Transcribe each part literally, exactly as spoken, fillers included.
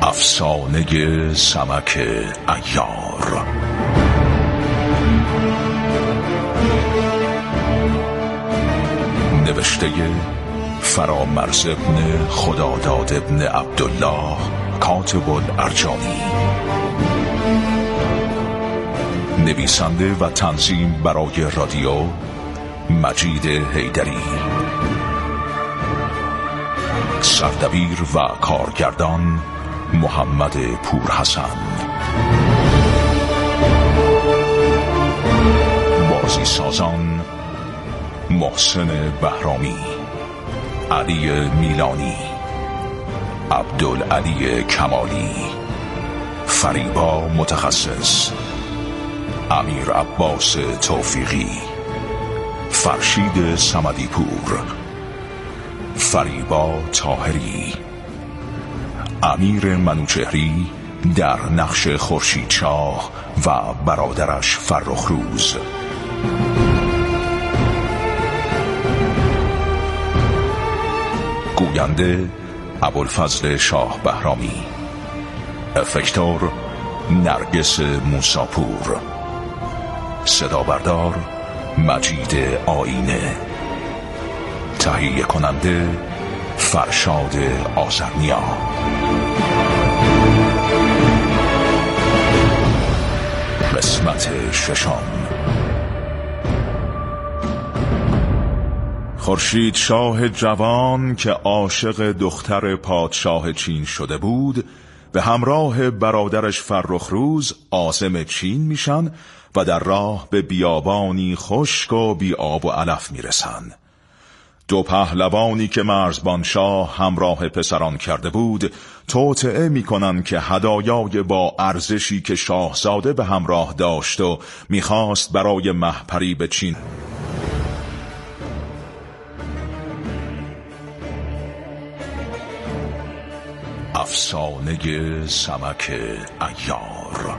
افسانه سمک عیار. نوشته فرامرز ابن خداداد ابن عبدالله کاتب الارجانی. نویسنده و تنظیم برای رادیو مجید حیدری. سردبیر و کارگردان محمد پورحسن. بازی سازان محسن بهرامی، علی میلانی، عبدالعلی کمالی، فریبا متخصص، امیر عباس توفیقی، فرشید صمدی پور، فریبا طاهری، امیر منوچهری در نقش خورشیدشاه و برادرش فرخروز. گوینده ابوالفضل شاه بهرامی. افکتور نرگس موساپور. صدا بردار مجید آینه. تهیه کننده فرشاد آذرنیا. قسمت ششم. خورشید شاه جوان که عاشق دختر پادشاه چین شده بود به همراه برادرش فرخروز عازم چین میشن و در راه به بیابانی خشک و بی آب و علف میرسن. دو پهلوانی که مرزبان شاه همراه پسران کرده بود توطئه میکنن که هدایای با ارزشی که شاهزاده به همراه داشت و میخواست برای مهپری به چین. افسانه سمک عیار.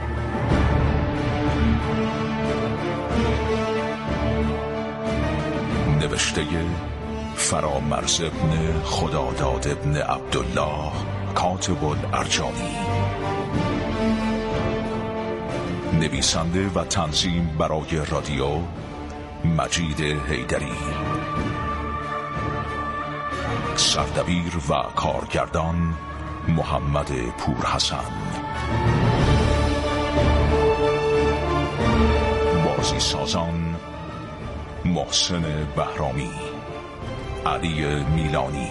نوشته فرامرز ابن خداداد ابن عبدالله کاتب الارجانی. نویسنده و تنظیم برای رادیو مجید حیدری. سردبیر و کارگردان محمد پورحسن. بازی سازان محسن بهرامی، علی میلانی،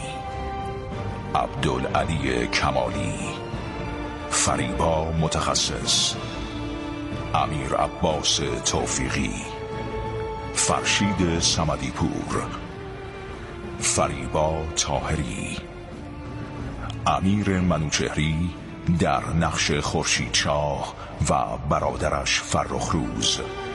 عبدالعلی کمالی، فریبا متخصص، امیر عباس توفیقی، فرشید صمدی پور، فریبا طاهری، امیر منوچهری در نقش خورشیدشاه و برادرش فرخروز.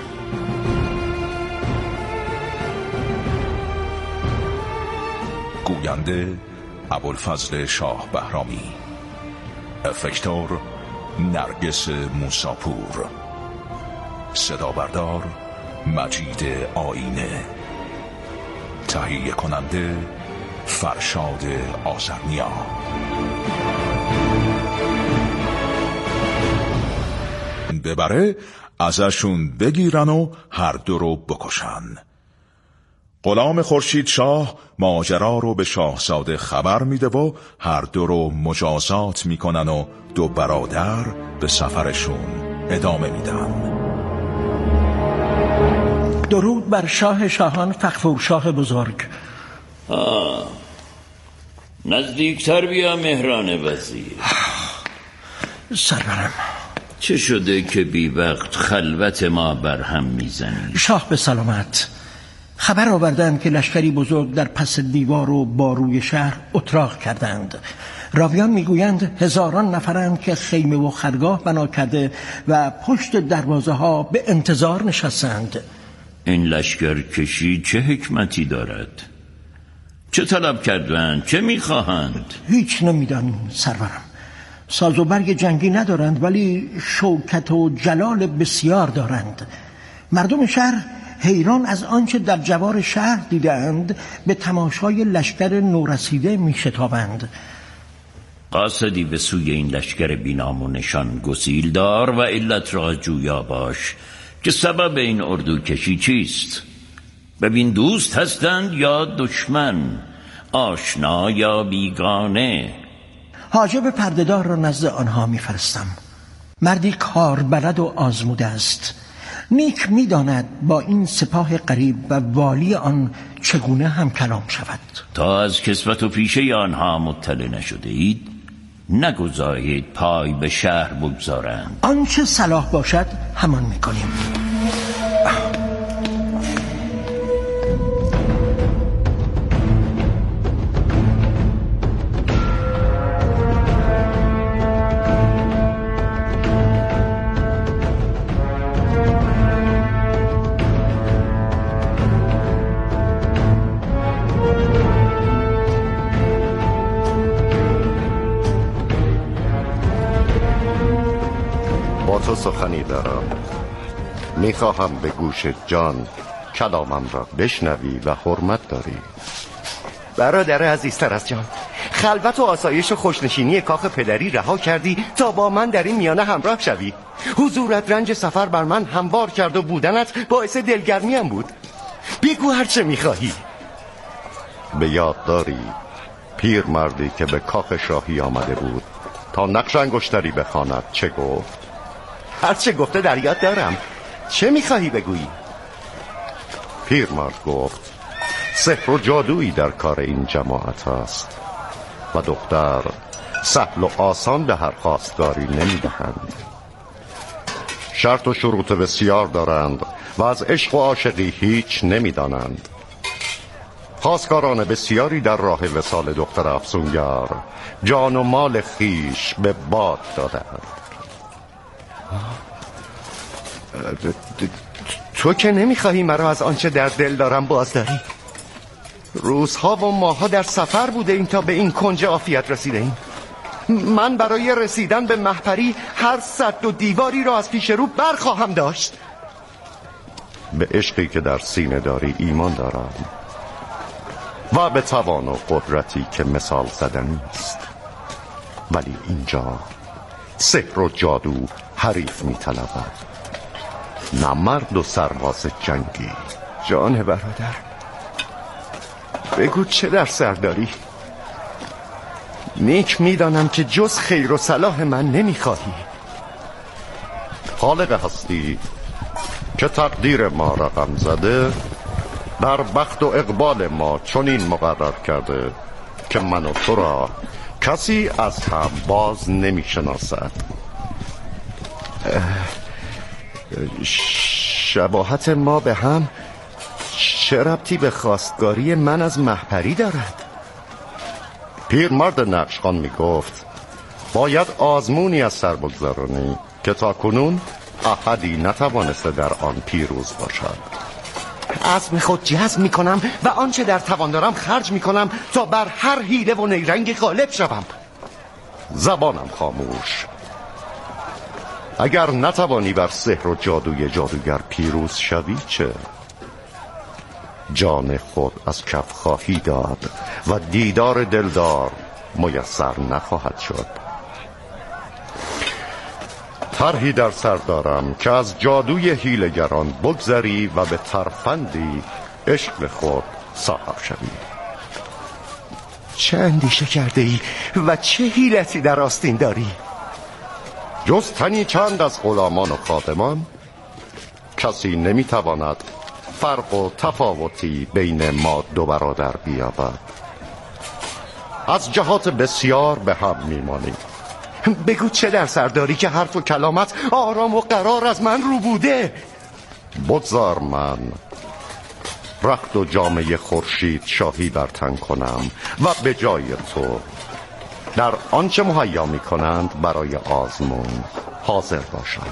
گوینده ابوالفضل شاه بهرامی. افکتور نرگس موساپور. صدا بردار مجید آینه. تهیه کننده فرشاد آذرنیا. ببره ازشون بگیرن و هر دو رو بکشن. غلام خورشید شاه ماجرا رو به شاهزاده خبر میده و هر دو رو مجازات میکنن و دو برادر به سفرشون ادامه میدن. درود بر شاه شاهان فغفور شاه بزرگ. آه. نزدیکتر بیا مهران وزیر. سرورم چه شده که بی وقت خلوت ما برهم میزنی؟ شاه به سلامت. خبر آوردند که لشکری بزرگ در پس دیوار و باروی شهر اتراق کردند. راویان میگویند هزاران نفرند که خیمه و خرگاه بنا کرده و پشت دروازه ها به انتظار نشستند. این لشکر کشی چه حکمتی دارد؟ چه طلب کردند؟ چه میخواهند؟ هیچ نمیدانیم سرورم. ساز و برگ جنگی ندارند ولی شوکت و جلال بسیار دارند. مردم شهر حیران از آنچه در جوار شهر دیدند به تماشای لشکر نورسیده می شتابند. قاصدی به سوی این لشکر بینامونشان گسیل دار و علت را جویا باش که سبب این اردو کشی چیست. ببین دوست هستند یا دشمن، آشنا یا بیگانه. حاجب پردهدار را نزد آنها میفرستم. مردی کار بلد و آزموده است، نیک میداند با این سپاه غریب و والی آن چگونه هم کلام شود. تا از کسوت و پیشه آنها مطلع نشده اید نگذارید پای به شهر بگذارند. آنچه صلاح باشد همان میکنیم. با تو سخنی دارم، میخواهم به گوش جان کلامم را بشنوی و حرمت داری. برادر عزیزتر از جان، خلوت و آسایش و خوشنشینی کاخ پدری رها کردی تا با من در این میانه همراه شوی. حضورت رنج سفر بر من هموار کرد و بودنت باعث دلگرمیم بود. بگو هر چه میخواهی. به یاد داری پیر مردی که به کاخ شاهی آمده بود تا نقش انگشتری بخواند چه گفت؟ هر چه گفته در یاد دارم. چه میخواهی بگویی؟ پیر مرد گفت سحر و جادویی در کار این جماعت است و دختر سهل و آسان به هر خواستگاری نمیدهند. شرط و شروط بسیار دارند و از عشق و عاشقی هیچ نمیدانند. خواستگاران بسیاری در راه وصال دختر افسونگر جان و مال خیش به باد دادند. تو که نمیخواهی مرا از آنچه در دل دارم بازداری. روزها و ماها در سفر بوده این تا به این کنج عافیت رسیده ایم. من برای رسیدن به مهپری هر سد و دیواری را از پیش رو برخواهم داشت. به عشقی که در سینه داری ایمان دارم و به توان و قدرتی که مثال زدنی است، ولی اینجا سحر و جادو حریف می طلبد، نه مرد و سرباز جنگی. جان برادر، بگو چه در سر داری؟ نیک میدانم که جز خیر و صلاح من نمیخواهی. خالق هستی که تقدیر ما رقم زده، در بخت و اقبال ما چنین مقرر کرده که من و تو را کسی از هم باز نمیشناسد. شباهت ما به هم چه ربطی به خواستگاری من از مهپری دارد؟ پیرمرد نقشخوان می گفت باید آزمونی از سر بگذارانی که تا کنون احدی نتوانسته در آن پیروز باشد. عزم خود جزم می کنم و آنچه در توان دارم خرج می کنم تا بر هر حیله و نیرنگ غالب شوم. زبانم خاموش. اگر نتوانی بر سحر و جادوی جادوگر پیروز شوی چه؟ جان خود از کف خواهی داد و دیدار دلدار میسر نخواهد شد. طرحی در سر دارم که از جادوی حیله‌گران بگذری و به ترفندی عشق خود صاحب شوی. چه اندیشه کرده ای و چه حیلتی در آستین داری؟ جز تنی چند از غلامان و خادمان کسی نمیتواند فرق و تفاوتی بین ما دو برادر بیابد. از جهات بسیار به هم میمانیم. بگو چه در سر داری که حرف و کلامت آرام و قرار از من رو بوده؟ بگذار من رخت و جامه خورشید شاهی بر تن کنم و به جای تو در آنچه مهیا می کنند برای آزمون حاضر باشم.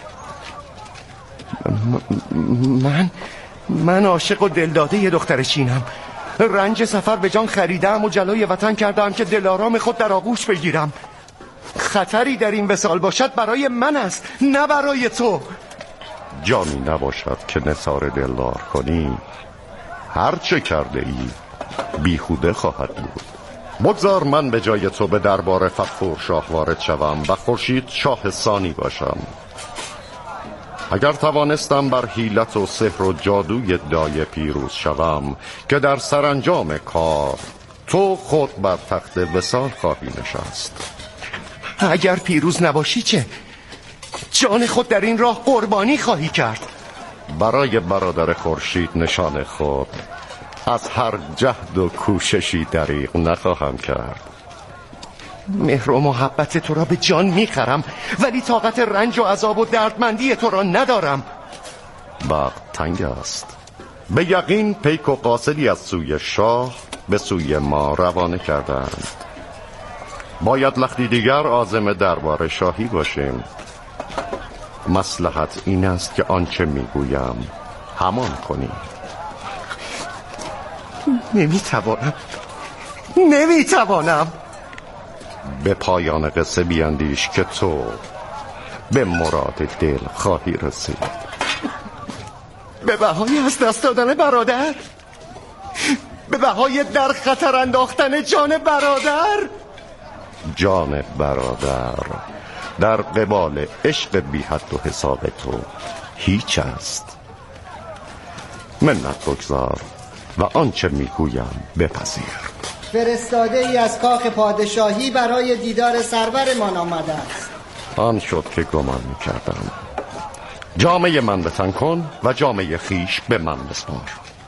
من من عاشق و دلداده ی دختر چینم. رنج سفر به جان خریدم و جلای وطن کردم که دلارام خود در آغوش بگیرم. خطری در این وصال باشد برای من است، نه برای تو. جانی نباشد که نثار دلدار کنی، هر چه کرده ای بیهوده خواهد بود. بگذار من به جای تو به دربار فغفور شاه وارد شوم و خورشید شاه ثانی باشم. اگر توانستم بر حیلت و سحر و جادوی دایه پیروز شوم که در سرانجام کار تو خود بر تخت وصال خواهی نشست. اگر پیروز نباشی چه؟ جان خود در این راه قربانی خواهی کرد. برای برادر خورشید نشان خود از هر جهد و کوششی دریغ نخواهم کرد. مهر و محبت تو را به جان میخرم، ولی طاقت رنج و عذاب و دردمندی تو را ندارم. وقت تنگ است. به یقین پیک و قاصدی از سوی شاه به سوی ما روانه کردند. باید لختی دیگر عازم دربار شاهی باشیم. مصلحت این است که آنچه میگویم همان کنی. نمیتوانم نمیتوانم به پایان قصه بیندیش که تو به مراد دل خواهی رسید. به بهای از دست دادن برادر، به بهای در خطر انداختن جان برادر. جان برادر در قبال عشق بی حد و حساب تو هیچ است. منت بگذار و آنچه میگویم بپذیر. فرستاده ای از کاخ پادشاهی برای دیدار سرورمان آمده است. آن شد که گمان میکردم. جامعه من به تن کن و جامعه خیش به من بسپار.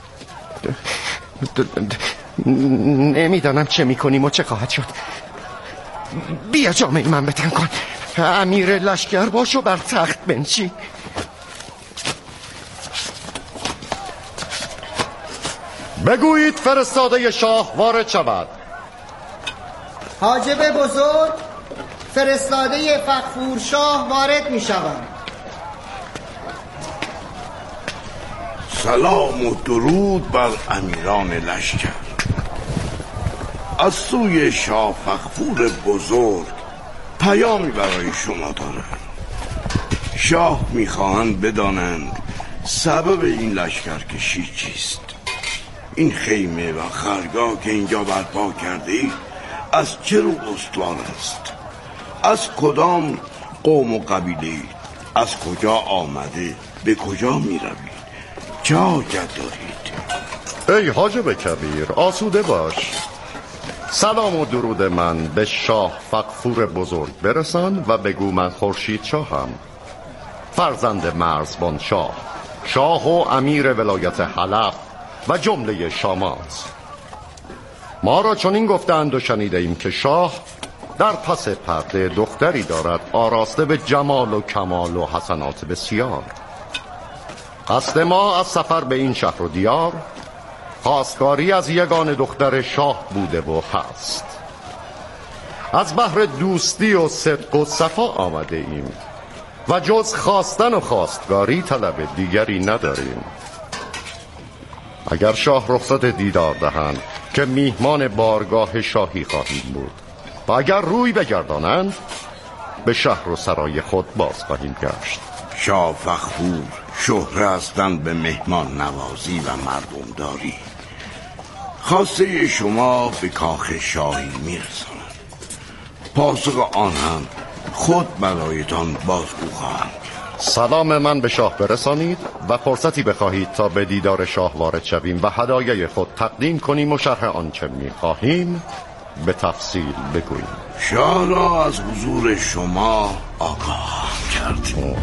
نمیدانم چه میکنیم و چه خواهد شد. بیا جامعه من به تن کن. امیر لشکر باش و بر تخت بنشین. بگویید فرستاده شاه وارد شود. حاجب بزرگ، فرستاده فغفور شاه وارد می شود. سلام و درود بر امیران لشکر. از سوی شاه فغفور بزرگ پیامی برای شما دارند. شاه میخواهند بدانند سبب این لشکرکشی چیست. این خیمه و خرگاه که اینجا برپا کرده اید از چه رو استوار است؟ از کدام قوم و قبیله اید؟ از کجا آمده؟ به کجا می روید؟ چه حاجت دارید؟ ای حاجب کبیر، آسوده باش. سلام و درود من به شاه فغفور بزرگ برسان و بگو من خورشید شاهم، فرزند مرزبان شاه، شاه و امیر ولایت حلب و جمله شامات. ما را چنین گفتند و شنیده ایم که شاه در پس پرده دختری دارد آراسته به جمال و کمال و حسنات بسیار. قصد ما از سفر به این شهر و دیار خواستگاری از یگان دختر شاه بوده و هست. از بحر دوستی و صدق و صفا آمده ایم و جز خواستن و خواستگاری طلب دیگری نداریم. اگر شاه رخصت دیدار دهند که میهمان بارگاه شاهی خواهیم بود و اگر روی بگردانند به شهر و سرای خود باز خواهیم گشت. شاه فغفور شهره هستند به مهمان نوازی و مردمداری. خواسته شما به کاخ شاهی میرساند. پاسخ آن هم خود برایتان بازگو خواهم. سلام من به شاه برسانید و فرصتی بخواهید تا به دیدار شاه وارد شویم و هدایای خود تقدیم کنیم و شرح آنچه میخواهیم به تفصیل بگوییم. شاه را از حضور شما آگاه کردیم.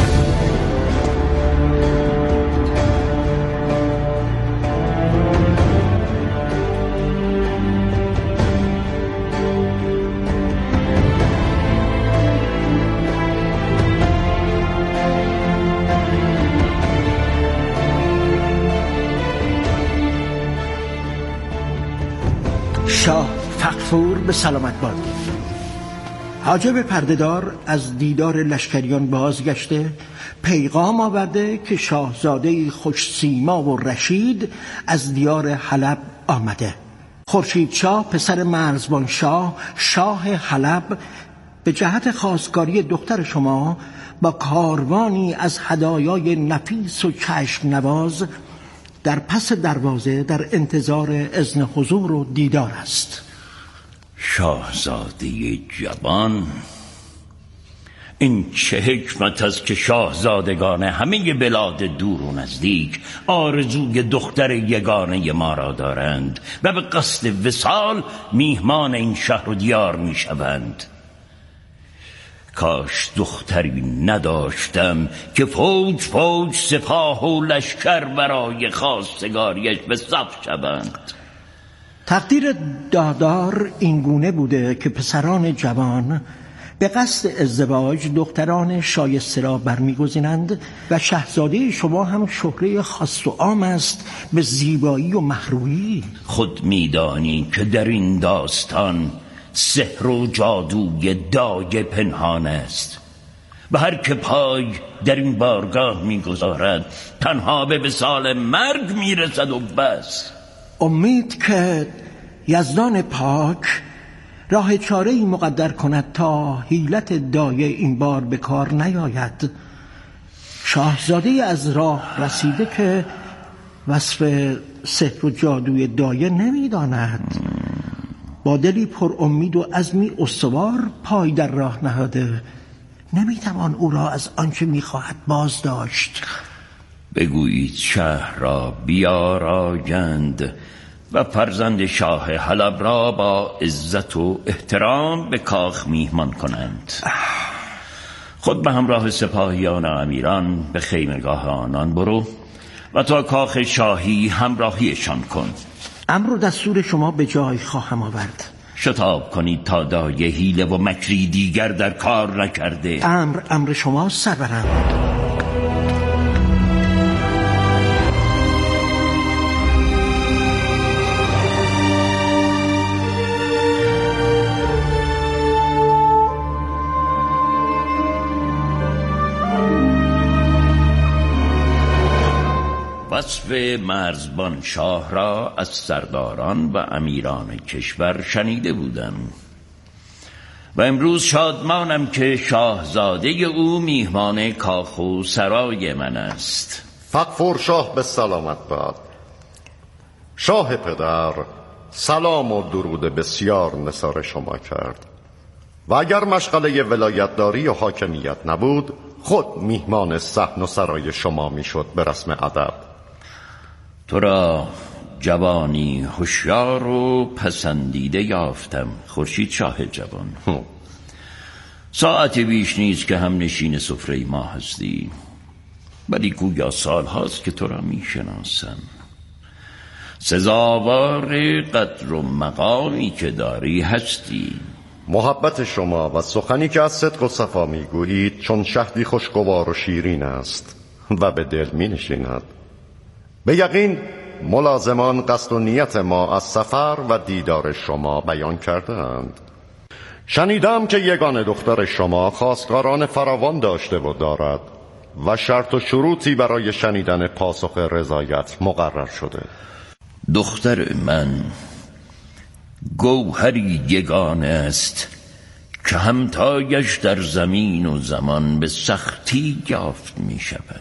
شاه فغفور به سلامت باد. حاجب پردهدار از دیدار لشکریان بازگشته پیغام آورده که شاهزاده خوش سیما و رشید از دیار حلب آمده. خورشید شاه پسر مرزبان شاه شاه حلب به جهت خواستگاری دختر شما با کاروانی از هدایای نفیس و چشم نواز در پس دروازه در انتظار اذن حضور و دیدار است. شاهزاده جوان، این چه حکمت است که شاهزادگان همه بلاد دور و نزدیک آرزوی دختر یگانه ما را دارند و به قصد وصال میهمان این شهر و دیار می شوند. کاش دختری نداشتم که فوج فوج سپاه و لشکر برای خواستگاریش به صف شوند. تقدیر دادار اینگونه بوده که پسران جوان به قصد ازدواج دختران شایسته را برمیگزینند و شاهزاده شما هم شهره خاص و عام است به زیبایی و مهرویی. خود میدانی که در این داستان سحر و جادوی دایه پنهان است و هر که پای در این بارگاه میگذارد تنها به وصال مرگ میرسد و بس. امید که یزدان پاک راه چاره ای مقدر کند تا حیلت دایه این بار به کار نیاید. شاهزاده از راه رسیده که وصف سحر و جادوی دایه نمیداند، با دلی پر امید و عزمی استوار پای در راه نهاده، نمیتوان او را از آنچه میخواهد باز داشت. بگویید شهر را بیارایند و فرزند شاه حلب را با عزت و احترام به کاخ میهمان کنند. خود به همراه سپاهیان و امیران به خیمگاه آنان برو و تا کاخ شاهی همراهیشان کن. امر و دستور شما به جای خواهم آورد. شتاب کنید تا دایه حیله و مکری دیگر در کار نکرده. امر امر شما سرورم. وصف مرزبان شاه را از سرداران و امیران کشور شنیده بودم و امروز شادمانم که شاهزاده او میهمان کاخ و سرای من است. فغفور شاه به سلامت باد. شاه پدر سلام و درود بسیار نثار شما کرد و اگر مشغله ولایتداری و حاکمیت نبود خود میهمان صحن و سرای شما میشد به رسم ادب. تو را جوانی هوشیار و پسندیده یافتم خورشید شاه جوان. ساعت بیش نیست که هم نشین سفره ما هستی، ولی گویا سال هاست که تو را می شناسم. سزاوار قدر و مقامی که داری هستی. محبت شما و سخنی که از صدق و صفا میگویید چون شهدی خوشگوار و شیرین است و به دل می نشیند. به یقین ملازمان قصد و نیت ما از سفر و دیدار شما بیان کردند. شنیدم که یگان دختر شما خواستگاران فراوان داشته و دارد و شرط و شروطی برای شنیدن پاسخ رضایت مقرر شده. دختر من گوهری یگانه است که همتایش در زمین و زمان به سختی یافت می شود.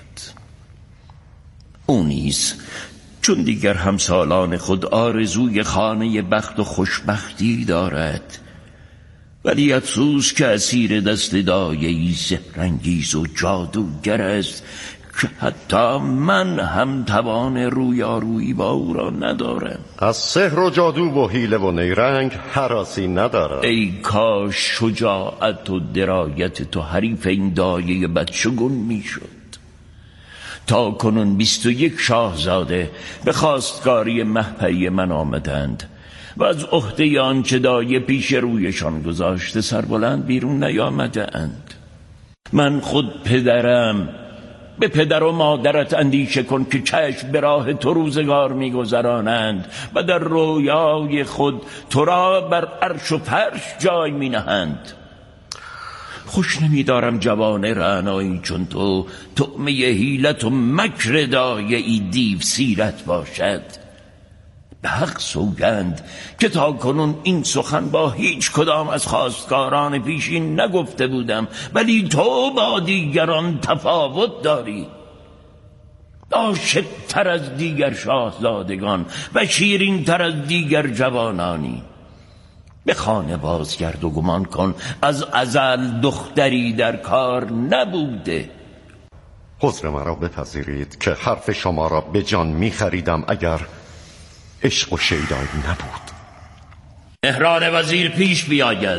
او نیز چون دیگر همسالان خود آرزوی خانه بخت و خوشبختی دارد، ولی افسوس که اسیر دست دایه‌ای سحرانگیز و جادوگر است که حتی من هم توان رویارویی با او را ندارم. از سحر و جادو و حیله و نیرنگ هراسی ندارم. ای کاش شجاعت و درایت تو حریف این دایه بدشگون میشد. تا کنون بیست و یک شاهزاده به خواستگاری مهپری من آمدند و از عهده آنچه دایه پیش رویشان گذاشته سربلند بیرون نیامده اند. من خود پدرم. به پدر و مادرت اندیشه کن که چشم به راه تو روزگار میگذرانند و در رویای خود تو را بر عرش و فرش جای می نهند. خوش نمیدارم جوان رعنایی چون تو طعمه حیلت و مکر دایه‌ای دیو سیرت باشد. به حق سوگند که تا کنون این سخن با هیچ کدام از خواستگاران پیشین نگفته بودم، ولی تو با دیگران تفاوت داری. عاشق تر از دیگر شاهزادگان و شیرین تر از دیگر جوانانی. به خانه بازگرد و گمان کن از ازل دختری در کار نبوده. حضر مرا بپذیرید که حرف شما را به جان می خریدم اگر عشق و شیدایی نبود. مهران وزیر پیش بیاید.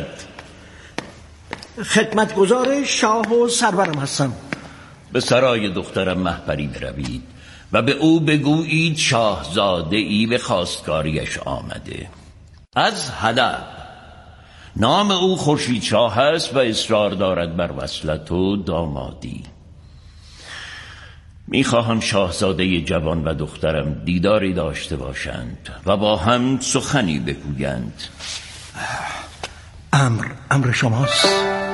خدمتگزار شاه و سرورم هستم. به سرای دخترم مهپری بروید و به او بگویید شاهزاده ای به خواستگاریش آمده از حلب. نام او خورشید شاه است و اصرار دارد بر وصلت و دامادی. میخواهم شاهزاده جوان و دخترم دیداری داشته باشند و با هم سخنی بگویند. امر امر شماست.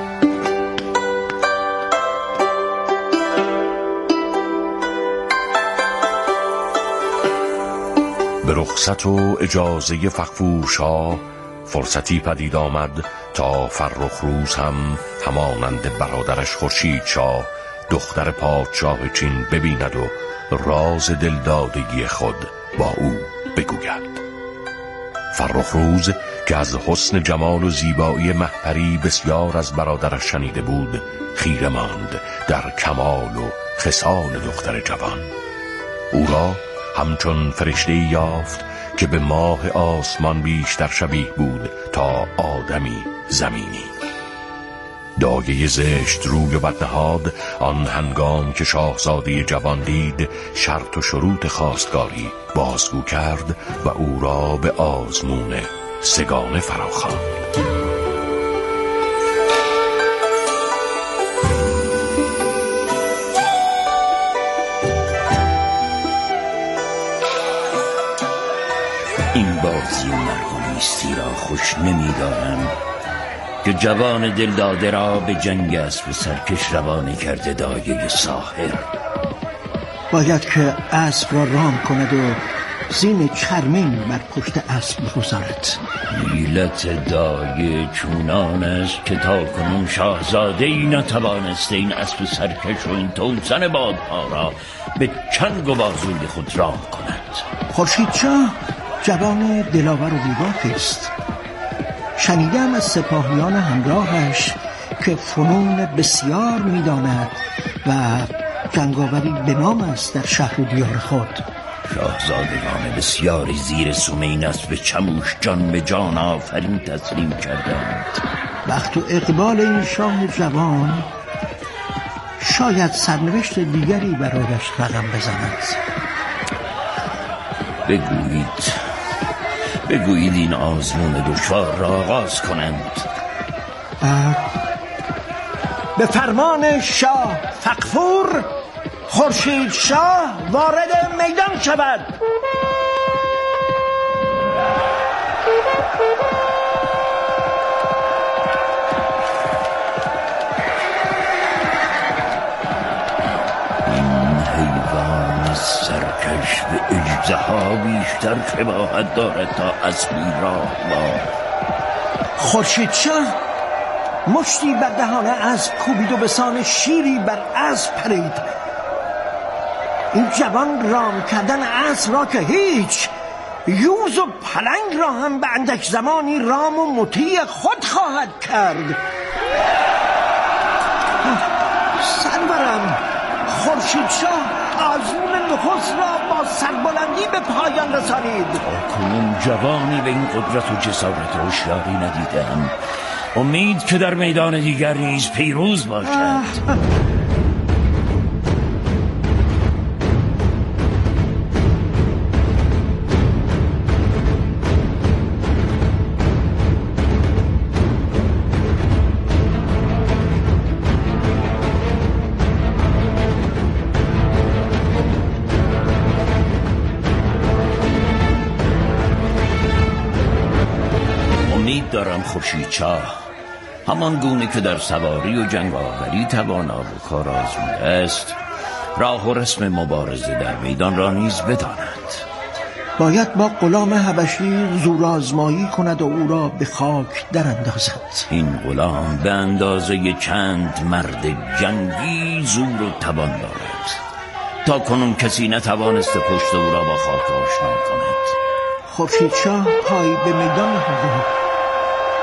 به رخصت و اجازه فغفور شاه فرصتی پدید آمد تا فرخروز هم همانند برادرش خورشید شاه دختر پادشاه چین ببیند و راز دلدادگی خود با او بگوید. فرخروز که از حسن جمال و زیبایی مهپری بسیار از برادرش شنیده بود خیره ماند در کمال و خصال دختر جوان. او را همچون فرشته‌ای یافت که به ماه آسمان بیشتر شبیه بود تا آدمی زمینی. دایه زشت روی و بدنهاد آن هنگام که شاهزاده جوان دید شرط و شروط خواستگاری بازگو کرد و او را به آزمون سگانه فراخواند. این بازی و مرگولیستی را خوش نمی‌دارم که جوان دلداده را به جنگ اسب سرکش روانه کرده دایه ساحر. باید که اسب را رام کند و زین چرمین بر پشت اسب بگذارد. حیلت دایه چونان است که تا کنون شاهزاده ای نتوانسته این اسب سرکش و این توسن بادها را به چنگ و بازوی خود رام کند. خورشید شاه جوان دلاور و بیباک است. شنیدم از سپاهیان همراهش که فنون بسیار می‌داند و جنگاوری به نام است در شهر و دیار خود. شاهزادگان بسیاری زیر سم این اسب چموش جان به جان آفرین تسلیم کردند. وقت و اقبال این شاه جوان شاید سرنوشت دیگری برایش رقم بزند. بگویید بگویید این آزمون دشوار را آغاز کنند. به فرمان شاه فغفور خورشید شاه وارد میدان شود. این حیوان سرکش به اژدها بیشتر شباهت دارد تا اسبی راهوار. خورشید شاه مشتی بر دهان اسب کوبید و به سان شیری بر اسب پرید. این جوان رام کردن اسب را که هیچ، یوز و پلنگ را هم به اندک زمانی رام و مطیع خود خواهد کرد. سرورم خورشید شاه آزمون نخست را با سربلندی به پایان رسانید. کنون جوانی به این قدرت و جسارت و هوشیاری ندیدم. امید که در میدان دیگر نیز پیروز باشد. امید دارم خورشید شاه همان گونه که در سواری و جنگاوری توانا و کار آزموده است راه و رسم مبارزه در میدان را نیز بداند. باید با غلام حبشی زور آزمایی کند و او را به خاک در اندازد. این غلام به اندازه چند مرد جنگی زور و توان دارد. تا کنون کسی نتوانسته پشت او را با خاک آشنا کند. خورشید شاه پای به میدان نهاده.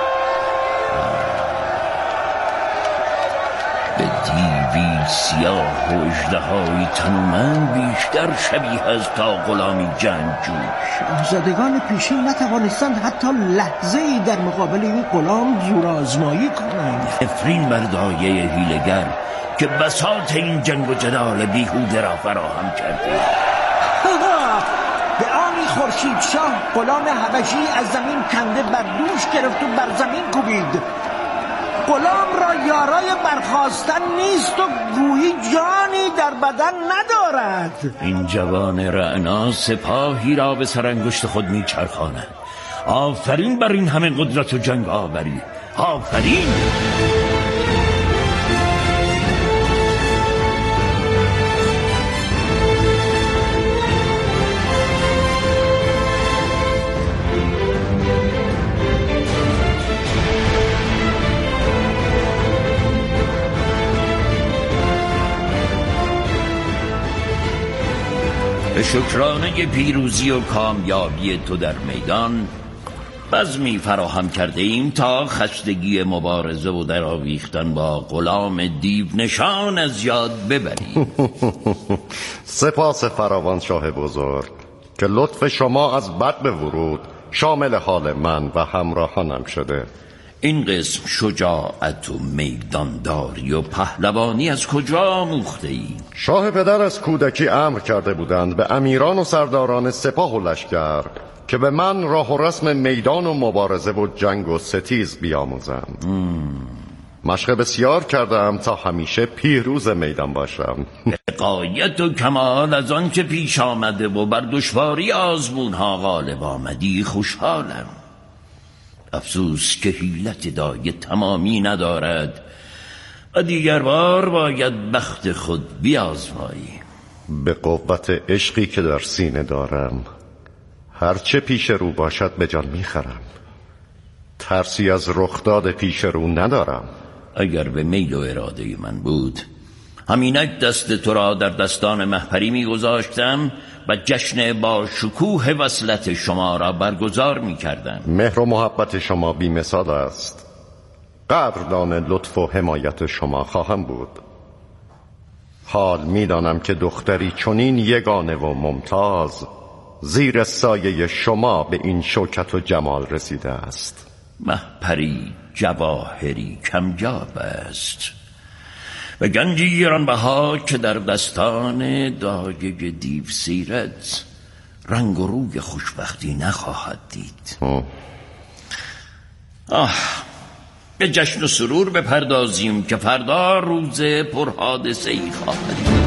سیاه و اژدهایی تنومند بیشتر شبیه است تا غلامی جنگجوش. شاهزادگان پیشین نتوانستند حتی لحظه‌ای در مقابل این غلام زورآزمایی کنند. نفرین بر دایه حیله‌گر که بساط این جنگ و جدال بیهوده را فراهم کرده. به آنی خورشید شاه غلام حبشی از زمین کنده بر دوش گرفت و بر زمین کوبید. غلام را یارای برخاستن نیست و گویی جانی در بدن ندارد. این جوان رعنا سپاهی را به سرانگشت خود میچرخاند. آفرین بر این همه قدرت و جنگ آوری. آفرین. به شکرانه پیروزی و کامیابی تو در میدان بزمی فراهم کرده ایم تا خستگی مبارزه و در آویختن با غلام دیو نشان از یاد ببریم. سپاس فراوان شاه بزرگ که لطف شما از بد به ورود شامل حال من و همراهانم شده. این قسم شجاعت و میدانداری و پهلوانی از کجا آموخته ای؟ شاه پدر از کودکی امر کرده بودند به امیران و سرداران سپاه و لشکر که به من راه و رسم میدان و مبارزه و جنگ و ستیز بیاموزم. مشق بسیار کردم تا همیشه پیروز میدان باشم. غایت و کمال از آن که پیش آمده و بر دشواری آزمون ها غالب آمدی خوشحالم. افسوس که حیلت دایه تمامی ندارد و دیگر بار باید بخت خود بیازمایی. به قوت عشقی که در سینه دارم هرچه پیش رو باشد به جان میخرم. ترسی از رخداد پیش رو ندارم. اگر به میل و اراده من بود همینک دست تو را در دستان مهپری میگذاشتم و جشن با شکوه وصلت شما را برگزار میکردم. مهر و محبت شما بی مثال است. قدردان لطف و حمایت شما خواهم بود. حال میدانم که دختری چنین یگانه و ممتاز زیر سایه شما به این شوکت و جمال رسیده است. مهپری جواهری کمجاب است و گنجی گرانبها که در دستان دایه دیو سیرت رنگ و روی خوشبختی نخواهد دید. آه, آه به جشن و سرور بپردازیم که فردا روز پرحادثه ای خواهد بود.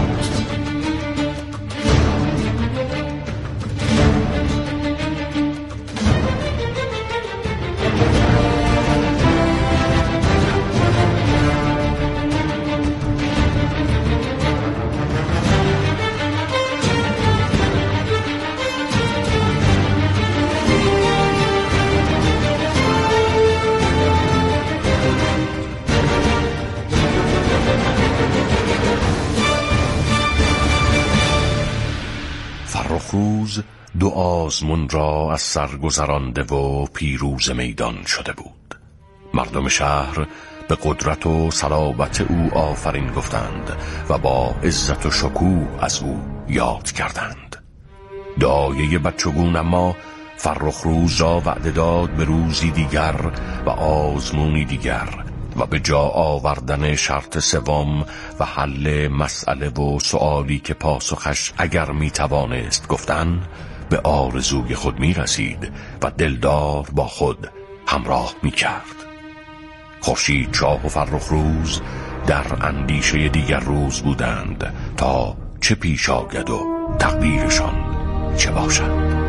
فرخروز دو آزمون را از سر گذرانده و پیروز میدان شده بود. مردم شهر به قدرت و صلابت او آفرین گفتند و با عزت و شکوه از او یاد کردند. دایه بچگون اما فرخروز را وعده داد به روزی دیگر و آزمونی دیگر و به جا آوردن شرط سوم و حل مسئله و سؤالی که پاسخش اگر می توانست گفتن به آرزوی خود می رسید و دلدار با خود همراه می کرد. خورشید شاه و فرخروز در اندیشه دیگر روز بودند تا چه پیش آید و تقدیرشان چه باشد.